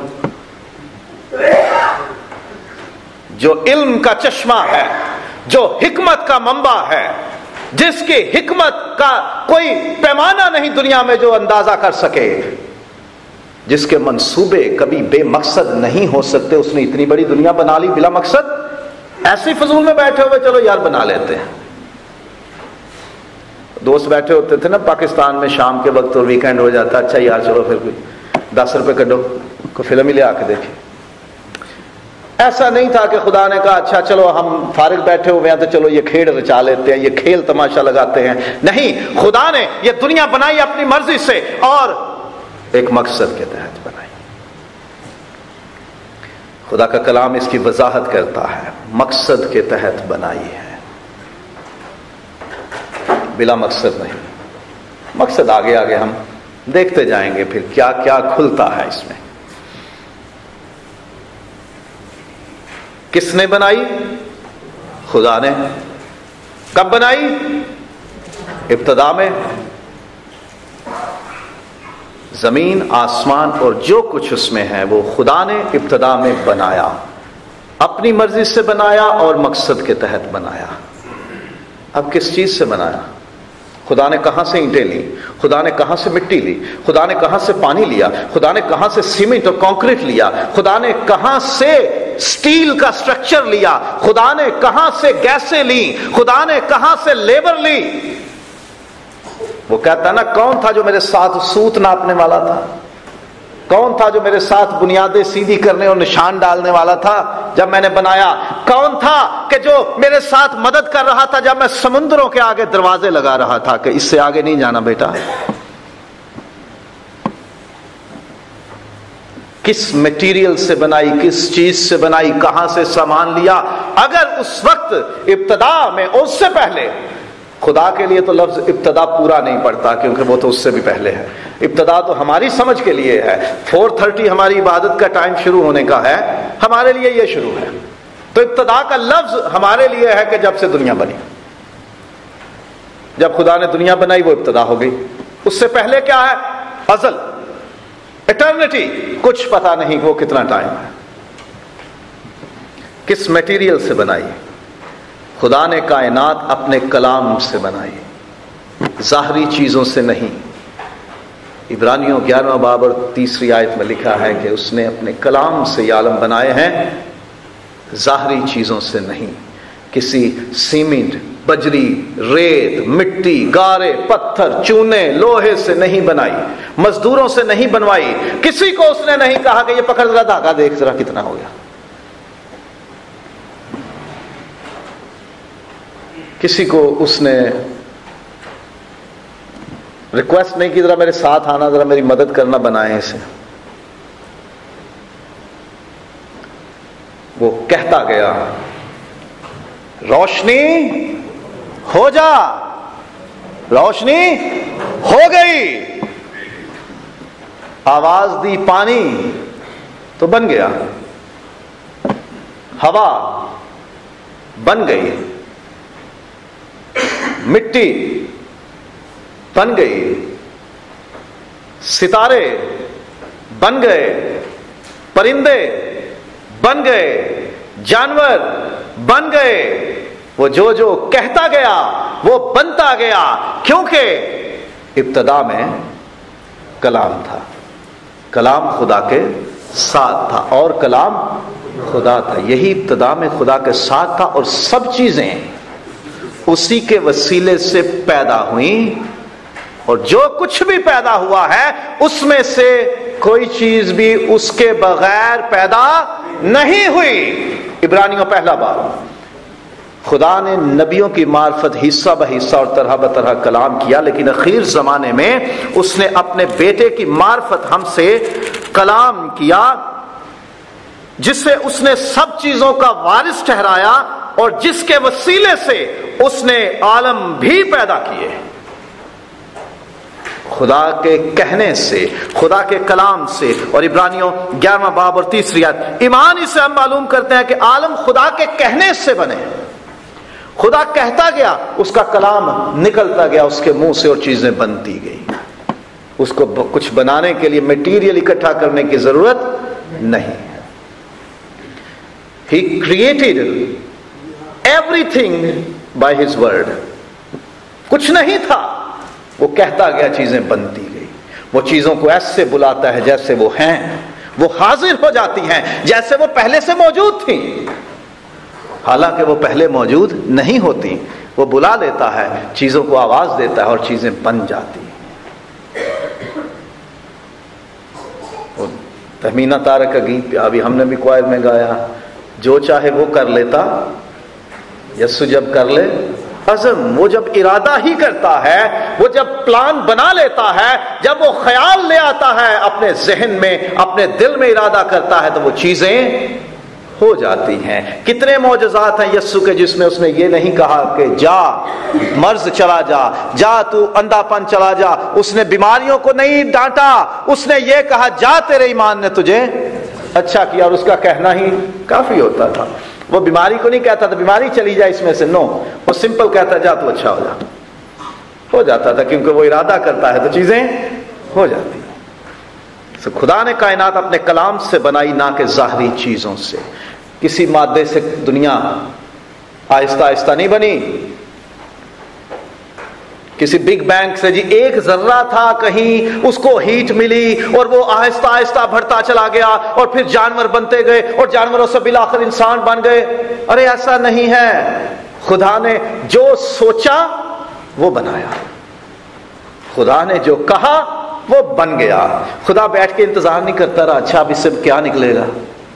جو علم کا چشمہ ہے، جو حکمت کا منبع ہے، جس کی حکمت کا کوئی پیمانہ نہیں دنیا میں جو اندازہ کر سکے، جس کے منصوبے کبھی بے مقصد نہیں ہو سکتے، اس نے اتنی بڑی دنیا بنا لی بلا مقصد، ایسے فضول میں بیٹھے ہوئے چلو یار بنا لیتے ہیں۔ دوست بیٹھے ہوتے تھے نا پاکستان میں شام کے وقت اور ویکینڈ ہو جاتا، اچھا یار چلو پھر کوئی دس روپے کڈو کوئی فلم ہی لے آ کے دیکھیں۔ ایسا نہیں تھا کہ خدا نے کہا اچھا چلو ہم فارغ بیٹھے ہوئے ہیں تو چلو یہ کھیل رچا لیتے ہیں، یہ کھیل تماشا لگاتے ہیں۔ نہیں، خدا نے یہ دنیا بنائی اپنی مرضی سے اور ایک مقصد کے تحت بنائی۔ خدا کا کلام اس کی وضاحت کرتا ہے، مقصد کے تحت بنائی ہے، بلا مقصد نہیں۔ مقصد آگے آگے ہم دیکھتے جائیں گے پھر کیا کیا کھلتا ہے اس میں۔ کس نے بنائی؟ خدا نے۔ کب بنائی؟ ابتدا میں۔ زمین، آسمان اور جو کچھ اس میں ہے وہ خدا نے ابتدا میں بنایا، اپنی مرضی سے بنایا اور مقصد کے تحت بنایا۔ اب کس چیز سے بنایا؟ خدا نے کہاں سے اینٹیں لی؟ خدا نے کہاں سے مٹی لی؟ خدا نے کہاں سے پانی لیا؟ خدا نے کہاں سے سیمنٹ اور کانکریٹ لیا؟ خدا نے کہاں سے سٹیل کا سٹرکچر لیا؟ خدا نے کہاں سے گیسیں لی؟ خدا نے کہاں سے لیبر لی؟ وہ کہتا ہے نا، کون تھا جو میرے ساتھ سوت ناپنے والا تھا؟ کون تھا جو میرے ساتھ بنیادیں سیدھی کرنے اور نشان ڈالنے والا تھا جب میں نے بنایا؟ کون تھا کہ جو میرے ساتھ مدد کر رہا تھا جب میں سمندروں کے آگے دروازے لگا رہا تھا کہ اس سے آگے نہیں جانا بیٹا؟ کس میٹیریل سے بنائی، کس چیز سے بنائی، کہاں سے سامان لیا؟ اگر اس وقت ابتدا میں، اس سے پہلے، خدا کے لیے تو لفظ ابتدا پورا نہیں پڑتا کیونکہ وہ تو اس سے بھی پہلے ہے۔ ابتدا تو ہماری سمجھ کے لیے ہے، فور تھرٹی ہماری عبادت کا ٹائم شروع ہونے کا ہے، ہمارے لیے یہ شروع ہے۔ تو ابتدا کا لفظ ہمارے لیے ہے کہ جب سے دنیا بنی، جب خدا نے دنیا بنائی وہ ابتدا ہو گئی۔ اس سے پہلے کیا ہے؟ ازل، ایٹرنیٹی، کچھ پتا نہیں وہ کتنا ٹائم ہے۔ کس میٹیریل سے بنائی؟ خدا نے کائنات اپنے کلام سے بنائی، ظاہری چیزوں سے نہیں۔ عبرانیوں گیارہواں باب اور تیسری آیت میں لکھا ہے کہ اس نے اپنے کلام سے یہ عالم بنائے ہیں، ظاہری چیزوں سے نہیں۔ کسی سیمنٹ، بجری، ریت، مٹی، گارے، پتھر، چونے، لوہے سے نہیں بنائی، مزدوروں سے نہیں بنوائی۔ کسی کو اس نے نہیں کہا کہ یہ پکڑ ذرا دھاگا دیکھ ذرا کتنا ہو گیا۔ کسی کو اس نے ریکویسٹ نہیں کی ذرا میرے ساتھ آنا، ذرا میری مدد کرنا، بنائے اسے۔ وہ کہتا گیا روشنی ہو جا، روشنی ہو گئی، آواز دی پانی تو بن گیا، ہوا بن گئی، مٹی بن گئی، ستارے بن گئے، پرندے بن گئے، جانور بن گئے۔ وہ جو جو کہتا گیا وہ بنتا گیا، کیونکہ ابتدا میں کلام تھا، کلام خدا کے ساتھ تھا اور کلام خدا تھا۔ یہی ابتدا میں خدا کے ساتھ تھا اور سب چیزیں اسی کے وسیلے سے پیدا ہوئیں، اور جو کچھ بھی پیدا ہوا ہے اس میں سے کوئی چیز بھی اس کے بغیر پیدا نہیں ہوئی۔ عبرانیوں پہلا باب۔ خدا نے نبیوں کی معرفت حصہ بہ حصہ اور طرح بطرح کلام کیا، لیکن اخیر زمانے میں اس نے اپنے بیٹے کی معرفت ہم سے کلام کیا، جس سے اس نے سب چیزوں کا وارث ٹھہرایا اور جس کے وسیلے سے اس نے عالم بھی پیدا کیے۔ خدا کے کہنے سے، خدا کے کلام سے، اور عبرانیوں گیارہواں باب اور تیسری آیت، ایمان اسے ہم معلوم کرتے ہیں کہ عالم خدا کے کہنے سے بنے۔ خدا کہتا گیا، اس کا کلام نکلتا گیا اس کے منہ سے اور چیزیں بنتی گئی۔ اس کو کچھ بنانے کے لیے میٹیریل اکٹھا کرنے کی ضرورت نہیں۔ He created everything by his word۔ کچھ نہیں تھا، وہ کہتا گیا چیزیں بنتی گئی۔ وہ چیزوں کو ایسے بلاتا ہے جیسے وہ ہیں، وہ حاضر ہو جاتی ہیں جیسے وہ پہلے سے موجود تھیں، حالانکہ وہ پہلے موجود نہیں ہوتی۔ وہ بلا لیتا ہے، چیزوں کو آواز دیتا ہے اور چیزیں بن جاتی ہیں۔ تہمینہ طارق کا گیت ابھی ہم نے بھی کوائر میں گایا، جو چاہے وہ کر لیتا، یسو جب کر لے عزم، وہ جب ارادہ ہی کرتا ہے، وہ جب پلان بنا لیتا ہے، جب وہ خیال لے آتا ہے اپنے ذہن میں، اپنے دل میں ارادہ کرتا ہے، تو وہ چیزیں ہو جاتی ہیں۔ کتنے معجزات ہیں یسو کے جس میں اس نے یہ نہیں کہا کہ جا مرض چلا جا، جا تو اندھا پن چلا جا، اس نے بیماریوں کو نہیں ڈانٹا، اس نے یہ کہا جا تیرے ایمان نے تجھے اچھا کیا، اور اس کا کہنا ہی کافی ہوتا تھا۔ وہ بیماری کو نہیں کہتا تھا بیماری چلی جائے اس میں سے، نو، وہ سمپل کہتا جا تو اچھا ہو جا، ہو جاتا تھا، کیونکہ وہ ارادہ کرتا ہے تو چیزیں ہو جاتی ہیں۔ خدا نے کائنات اپنے کلام سے بنائی، نہ کہ ظاہری چیزوں سے۔ کسی مادے سے دنیا آہستہ آہستہ نہیں بنی، کسی بگ بینگ سے جی ایک ذرہ تھا کہیں، اس کو ہیٹ ملی اور وہ آہستہ آہستہ بڑھتا چلا گیا، اور پھر جانور بنتے گئے اور جانوروں سے بالآخر انسان بن گئے۔ ارے ایسا نہیں ہے، خدا نے جو سوچا وہ بنایا، خدا نے جو کہا وہ بن گیا۔ خدا بیٹھ کے انتظار نہیں کرتا رہا اچھا اب اس سے کیا نکلے گا۔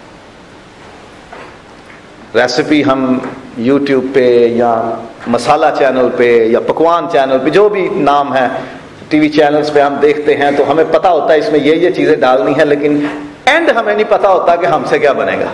ریسیپی ہم یوٹیوب پہ یا مسالہ چینل پہ یا پکوان چینل پہ، جو بھی نام ہے ٹی وی چینلز پہ ہم دیکھتے ہیں، تو ہمیں پتہ ہوتا ہے اس میں یہ یہ چیزیں ڈالنی ہیں، لیکن اینڈ ہمیں نہیں پتہ ہوتا کہ ہم سے کیا بنے گا،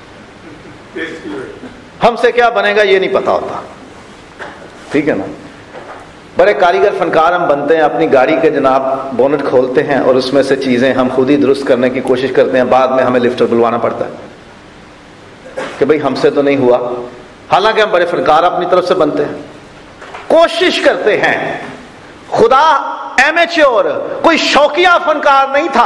ہم سے کیا بنے گا یہ نہیں پتہ ہوتا، ٹھیک ہے نا۔ بڑے کاریگر فنکار ہم بنتے ہیں، اپنی گاڑی کے جناب بونٹ کھولتے ہیں اور اس میں سے چیزیں ہم خود ہی درست کرنے کی کوشش کرتے ہیں، بعد میں ہمیں لفٹر بلوانا پڑتا ہے کہ بھئی ہم سے تو نہیں ہوا، حالانکہ ہم بڑے فنکار اپنی طرف سے بنتے ہیں، کوشش کرتے ہیں۔ خدا ایمیچور، کوئی شوقیہ فنکار نہیں تھا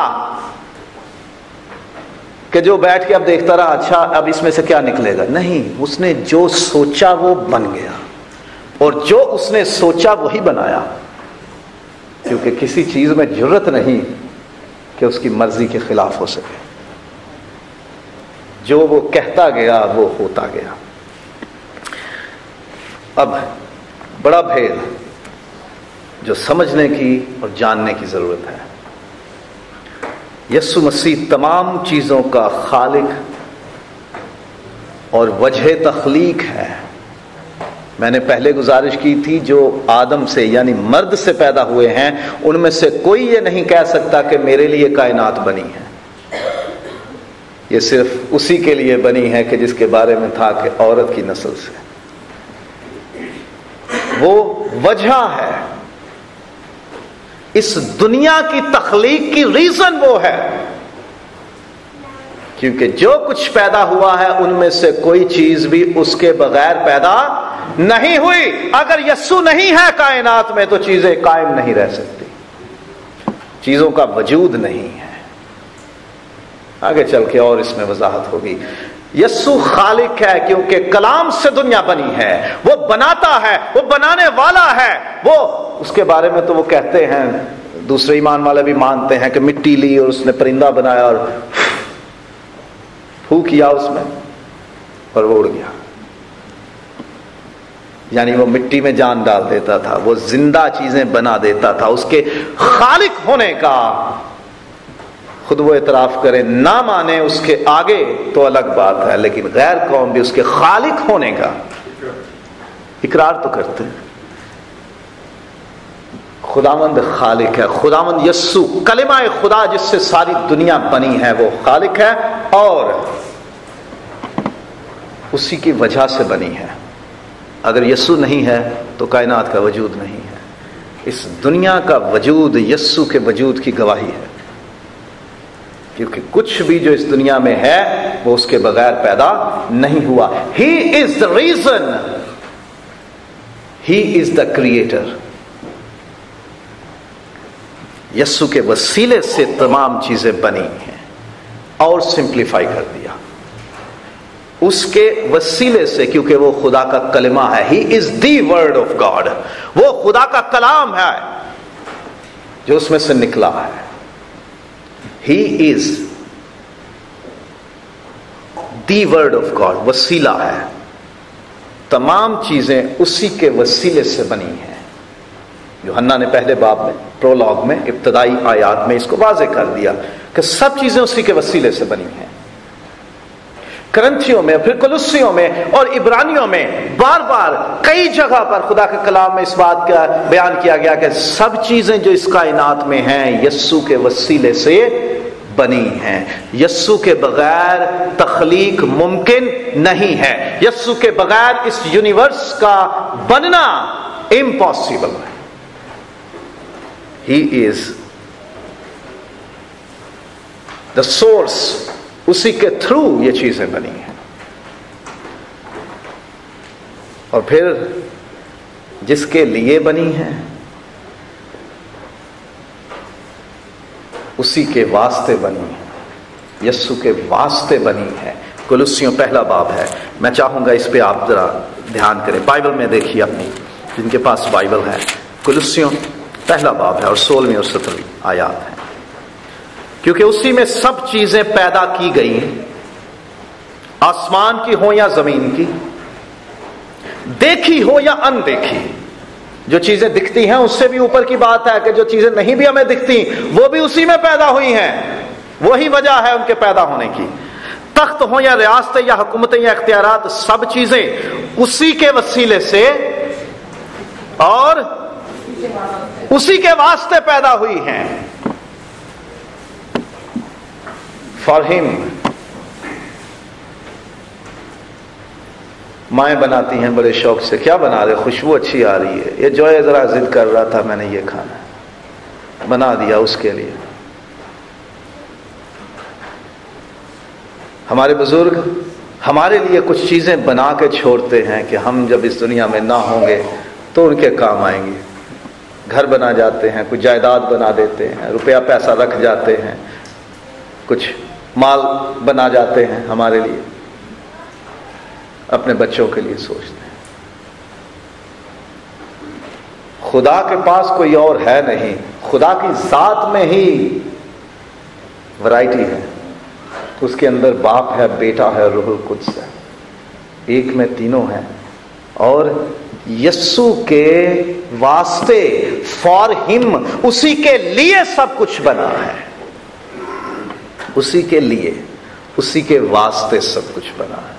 کہ جو بیٹھ کے اب دیکھتا رہا اچھا اب اس میں سے کیا نکلے گا، نہیں، اس نے جو سوچا وہ بن گیا، اور جو اس نے سوچا وہی بنایا، کیونکہ کسی چیز میں جرت نہیں کہ اس کی مرضی کے خلاف ہو سکے۔ جو وہ کہتا گیا وہ ہوتا گیا۔ اب بڑا بھید جو سمجھنے کی اور جاننے کی ضرورت ہے، یسوع مسیح تمام چیزوں کا خالق اور وجہ تخلیق ہے۔ میں نے پہلے گزارش کی تھی جو آدم سے یعنی مرد سے پیدا ہوئے ہیں ان میں سے کوئی یہ نہیں کہہ سکتا کہ میرے لیے کائنات بنی ہے، یہ صرف اسی کے لیے بنی ہے کہ جس کے بارے میں تھا کہ عورت کی نسل سے، وہ وجہ ہے، اس دنیا کی تخلیق کی ریزن وہ ہے، کیونکہ جو کچھ پیدا ہوا ہے ان میں سے کوئی چیز بھی اس کے بغیر پیدا نہیں ہوئی۔ اگر یسوع نہیں ہے کائنات میں تو چیزیں قائم نہیں رہ سکتی، چیزوں کا وجود نہیں ہے۔ آگے چل کے اور اس میں وضاحت ہوگی۔ یسوع خالق ہے کیونکہ کلام سے دنیا بنی ہے، وہ بناتا ہے، وہ بنانے والا ہے۔ وہ اس کے بارے میں تو وہ کہتے ہیں، دوسرے ایمان والے بھی مانتے ہیں کہ مٹی لی اور اس نے پرندہ بنایا اور پھو کیا اس میں اور وہ اڑ گیا، یعنی وہ مٹی میں جان ڈال دیتا تھا، وہ زندہ چیزیں بنا دیتا تھا۔ اس کے خالق ہونے کا خود وہ اعتراف کرے نہ مانے اس کے آگے تو الگ بات ہے، لیکن غیر قوم بھی اس کے خالق ہونے کا اقرار تو کرتے ہیں۔ خداوند خالق ہے، خداوند یسوع کلمہ خدا جس سے ساری دنیا بنی ہے وہ خالق ہے اور اسی کی وجہ سے بنی ہے۔ اگر یسوع نہیں ہے تو کائنات کا وجود نہیں ہے۔ اس دنیا کا وجود یسوع کے وجود کی گواہی ہے، کیونکہ کچھ بھی جو اس دنیا میں ہے وہ اس کے بغیر پیدا نہیں ہوا۔ He is the reason, He is the creator۔ یسوع کے وسیلے سے تمام چیزیں بنی ہیں، اور سمپلیفائی کر دیا اس کے وسیلے سے، کیونکہ وہ خدا کا کلمہ ہے۔ He is the word of God، وہ خدا کا کلام ہے۔ जो उसमें से निकला है। He is the word of God, वसीला है। तमाम चीजें उसी के वसीले से बनी हैं। यूहन्ना ने पहले बाब में, प्रोलॉग में, इब्तदाई आयात में इसको वाज़ेह कर दिया कि सब चीजें उसी के वसीले से बनी हैं। करंथियों में, फिर कुलुस्सियों में और इब्रानियों में बार बार कई जगह पर खुदा के कलाम में इस बात का बयान किया गया कि सब चीजें जो इस कायनात में हैं यस्सु के वसीले से बनी हैं। यस्सु के बगैर तख्लीक मुमकिन नहीं है। यस्सु के बगैर इस यूनिवर्स का बनना इम्पॉसिबल है। ही इज द सोर्स, उसी के थ्रू ये चीजें बनी हैं। और फिर जिसके लिए बनी हैं उसी के वास्ते बनी है। यस्सु के वास्ते बनी है। कुलुस्सियों पहला बाब है। मैं चाहूंगा इस पे आप जरा ध्यान करें। बाइबल में देखिए अपनी, जिनके पास बाइबल है, कुलुस्सियों पहला बाब है और सोलहवीं और सत्रहवीं आयात है। क्योंकि उसी में सब चीजें पैदा की गई, आसमान की हो या जमीन की, देखी हो या अनदेखी। जो चीजें दिखती हैं उससे भी ऊपर की बात है कि जो चीजें नहीं भी हमें दिखती वो भी उसी में पैदा हुई हैं। वही वजह है उनके पैदा होने की। तख्त हो या रियासतें या हुकूमतें या इख्तियारात, सब चीजें उसी के वसीले से और उसी के वास्ते पैदा हुई हैं। फॉर हिम, माएँ बनाती हैं बड़े शौक से, क्या बना रहे, खुशबू अच्छी आ रही है, ये जो है जरा जिद कर रहा था मैंने ये खाना है, बना दिया उसके लिए। हमारे बुजुर्ग हमारे लिए कुछ चीजें बना के छोड़ते हैं कि हम जब इस दुनिया में ना होंगे तो उनके काम आएंगे। घर बना जाते हैं, कुछ जायदाद बना देते हैं, रुपया पैसा रख जाते हैं, कुछ माल बना जाते हैं हमारे लिए, अपने बच्चों के लिए सोचते हैं। खुदा के पास कोई और है नहीं। खुदा की जात में ही वैरायटी है। उसके अंदर बाप है, बेटा है, रूहुल कुद्स है, एक में तीनों हैं। और यस्सु के वास्ते, फॉर हिम, उसी के लिए सब कुछ बना है। उसी के लिए, उसी के वास्ते सब कुछ बना है।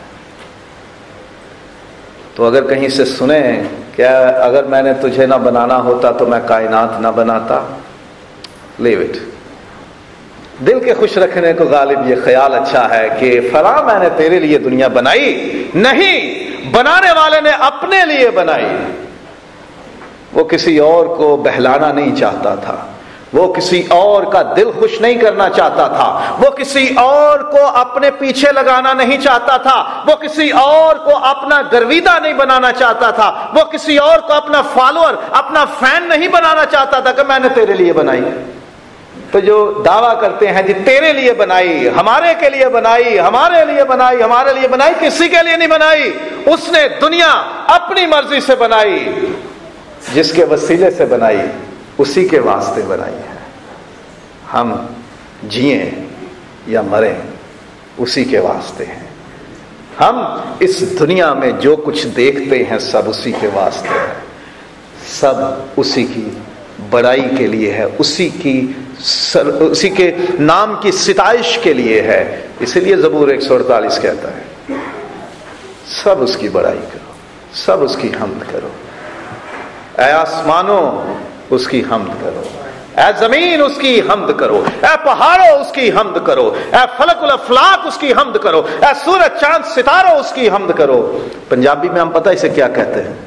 तो अगर कहीं से सुने क्या अगर मैंने तुझे ना बनाना होता तो मैं कायनात ना बनाता, लीव इट। दिल के खुश रखने को गालिब ये ख्याल अच्छा है कि फला मैंने तेरे लिए दुनिया बनाई, नहीं, बनाने वाले ने अपने लिए बनाई। वो किसी और को बहलाना नहीं चाहता था, वो किसी और का दिल खुश नहीं करना चाहता था, वो किसी और को अपने पीछे लगाना नहीं चाहता था, वो किसी और को अपना गर्विदा नहीं बनाना चाहता था, वो किसी और को अपना फॉलोअर, अपना फैन नहीं बनाना चाहता था कि मैंने तेरे लिए बनाई। तो जो दावा करते हैं जी तेरे लिए बनाई, हमारे के लिए बनाई, हमारे लिए बनाई, हमारे लिए बनाई, किसी के लिए नहीं बनाई। उसने दुनिया अपनी मर्जी से बनाई, जिसके वसीले से बनाई उसी के वास्ते बनाई है। हम जिए या मरे उसी के वास्ते हैं। हम इस दुनिया में जो कुछ देखते हैं सब उसी के वास्ते है, सब उसी की बड़ाई के लिए है, उसी की सर, उसी के नाम की सिताइश के लिए है। इसलिए ज़बूर एक सौ अड़तालीस कहता है सब उसकी बड़ाई करो, सब उसकी हम्द करो। ऐ आसमानों उसकी हम्द करो, ऐ जमीन उसकी हम्द करो, ऐ पहाड़ों उसकी हम्द करो, ऐ फलकुल अफलाक उसकी हम्द करो, ऐ सूरज चांद सितारों उसकी हम्द करो। पंजाबी में हम पता इसे क्या कहते हैं,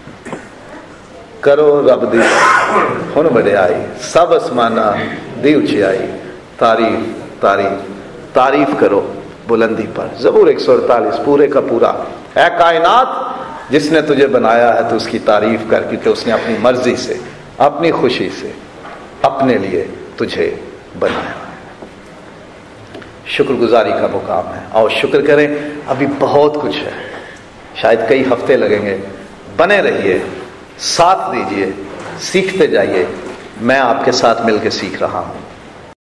करो रब दी हुन वडियाई, सब आसमाना दी उचियाई, तारीफ तारीफ तारीफ करो बुलंदी पर। ज़बूर एक सौ अड़तालीस पूरे का पूरा, ऐ कायनात जिसने तुझे बनाया है तो उसकी तारीफ कर, क्योंकि उसने अपनी मर्जी से, अपनी खुशी से अपने लिए तुझे बनाया है। शुक्रगुजारी का मुकाम है, और शुक्र करें। अभी बहुत कुछ है, शायद कई हफ्ते लगेंगे। बने रहिए, साथ दीजिए, सीखते जाइए, میں آپ کے ساتھ مل کے سیکھ رہا ہوں۔